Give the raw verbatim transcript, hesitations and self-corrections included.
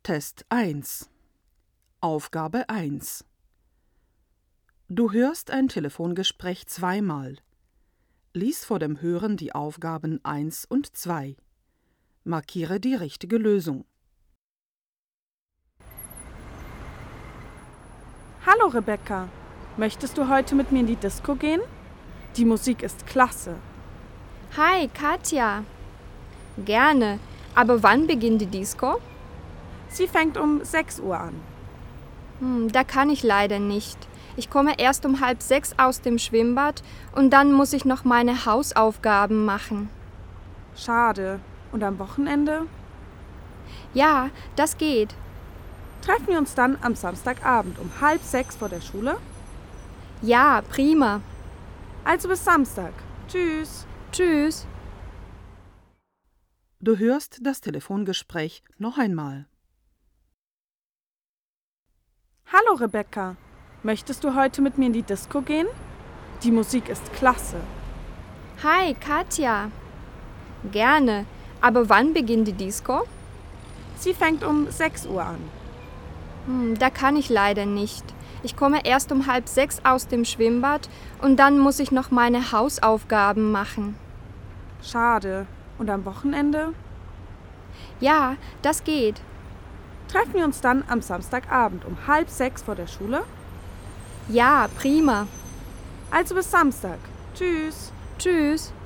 Test eins. Aufgabe eins. Du hörst ein Telefongespräch zweimal. Lies vor dem Hören die Aufgaben eins und zwei. Markiere die richtige Lösung. Hallo Rebecca, möchtest du heute mit mir in die Disco gehen? Die Musik ist klasse. Hi, Katja. Gerne, aber wann beginnt die Disco? Sie fängt um sechs Uhr an. Hm, da kann ich leider nicht. Ich komme erst um halb sechs aus dem Schwimmbad und dann muss ich noch meine Hausaufgaben machen. Schade. Und am Wochenende? Ja, das geht. Treffen wir uns dann am Samstagabend um halb sechs vor der Schule? Ja, prima. Also bis Samstag. Tschüss. Tschüss. Du hörst das Telefongespräch noch einmal. Hallo Rebecca, möchtest du heute mit mir in die Disco gehen? Die Musik ist klasse. Hi, Katja. Gerne, aber wann beginnt die Disco? Sie fängt um sechs Uhr an. Hm, da kann ich leider nicht. Ich komme erst um halb sechs aus dem Schwimmbad und dann muss ich noch meine Hausaufgaben machen. Schade. Und am Wochenende? Ja, das geht. Treffen wir uns dann am Samstagabend um halb sechs vor der Schule? Ja, prima. Also bis Samstag. Tschüss. Tschüss.